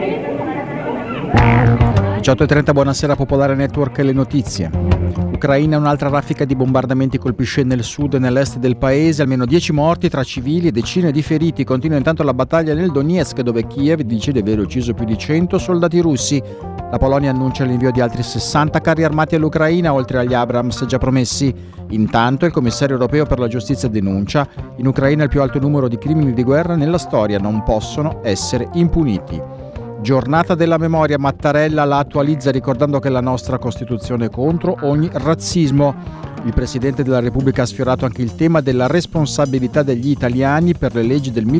18:30, buonasera Popolare Network, le notizie. Ucraina, un'altra raffica di bombardamenti colpisce nel sud e nell'est del paese, almeno 10 morti tra civili e decine di feriti. Continua intanto la battaglia nel Donetsk, dove Kiev dice di aver ucciso più di 100 soldati russi. La Polonia annuncia l'invio di altri 60 carri armati all'Ucraina, oltre agli Abrams già promessi. Intanto il commissario europeo per la giustizia denuncia: in Ucraina il più alto numero di crimini di guerra nella storia non possono essere impuniti. Giornata della memoria, Mattarella la attualizza ricordando che la nostra Costituzione è contro ogni razzismo. Il Presidente della Repubblica ha sfiorato anche il tema della responsabilità degli italiani per le leggi del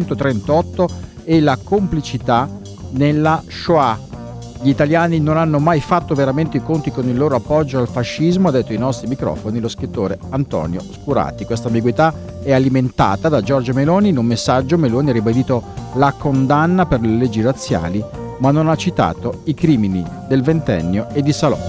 1938 e la complicità nella Shoah. Gli italiani non hanno mai fatto veramente i conti con il loro appoggio al fascismo, ha detto ai nostri microfoni lo scrittore Antonio Scurati. Questa ambiguità è alimentata da Giorgia Meloni. In un messaggio Meloni ha ribadito la condanna per le leggi razziali, ma non ha citato i crimini del ventennio e di Salò.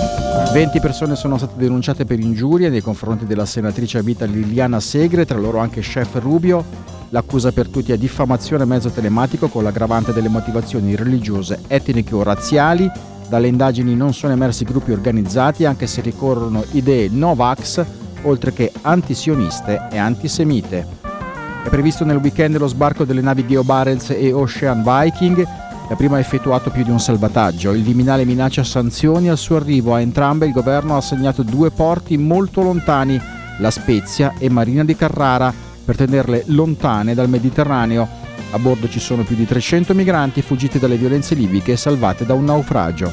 20 persone sono state denunciate per ingiurie nei confronti della senatrice a vita Liliana Segre, tra loro anche chef Rubio. L'accusa per tutti è diffamazione a mezzo telematico con l'aggravante delle motivazioni religiose, etniche o razziali. Dalle indagini non sono emersi gruppi organizzati, anche se ricorrono idee no-vax, oltre che antisioniste e antisemite. È previsto nel weekend lo sbarco delle navi Geo Barents e Ocean Viking. La prima ha effettuato più di un salvataggio. Il Viminale minaccia sanzioni al suo arrivo. A entrambe il governo ha assegnato 2 porti molto lontani, La Spezia e Marina di Carrara, per tenerle lontane dal Mediterraneo. A bordo ci sono più di 300 migranti fuggiti dalle violenze libiche e salvate da un naufragio.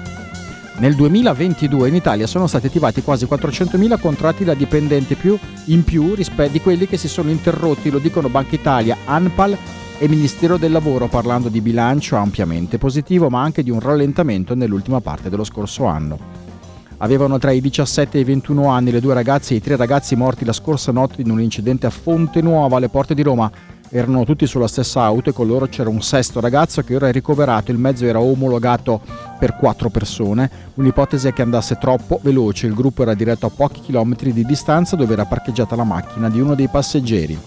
Nel 2022 in Italia sono stati attivati quasi 400.000 contratti da dipendente in più rispetto a quelli che si sono interrotti, lo dicono Banca Italia, ANPAL e Ministero del Lavoro, parlando di bilancio ampiamente positivo, ma anche di un rallentamento nell'ultima parte dello scorso anno. Avevano tra i 17 e i 21 anni le 2 ragazze e i 3 ragazzi morti la scorsa notte in un incidente a Fonte Nuova, alle porte di Roma. Erano tutti sulla stessa auto e con loro c'era un 6º ragazzo che ora è ricoverato. Il mezzo era omologato per 4 persone. Un'ipotesi è che andasse troppo veloce. Il gruppo era diretto a pochi chilometri di distanza dove era parcheggiata la macchina di uno dei passeggeri.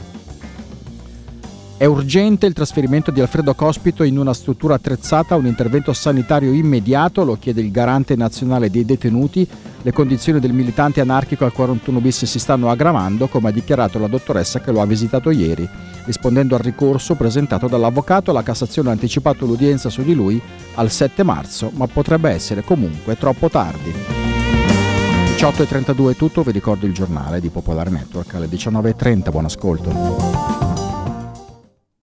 È urgente il trasferimento di Alfredo Cospito in una struttura attrezzata, un intervento sanitario immediato, lo chiede il garante nazionale dei detenuti. Le condizioni del militante anarchico al 41 bis si stanno aggravando, come ha dichiarato la dottoressa che lo ha visitato ieri. Rispondendo al ricorso presentato dall'avvocato, la Cassazione ha anticipato l'udienza su di lui al 7 marzo, ma potrebbe essere comunque troppo tardi. 18:32 è tutto, vi ricordo il giornale di Popolare Network alle 19:30, buon ascolto.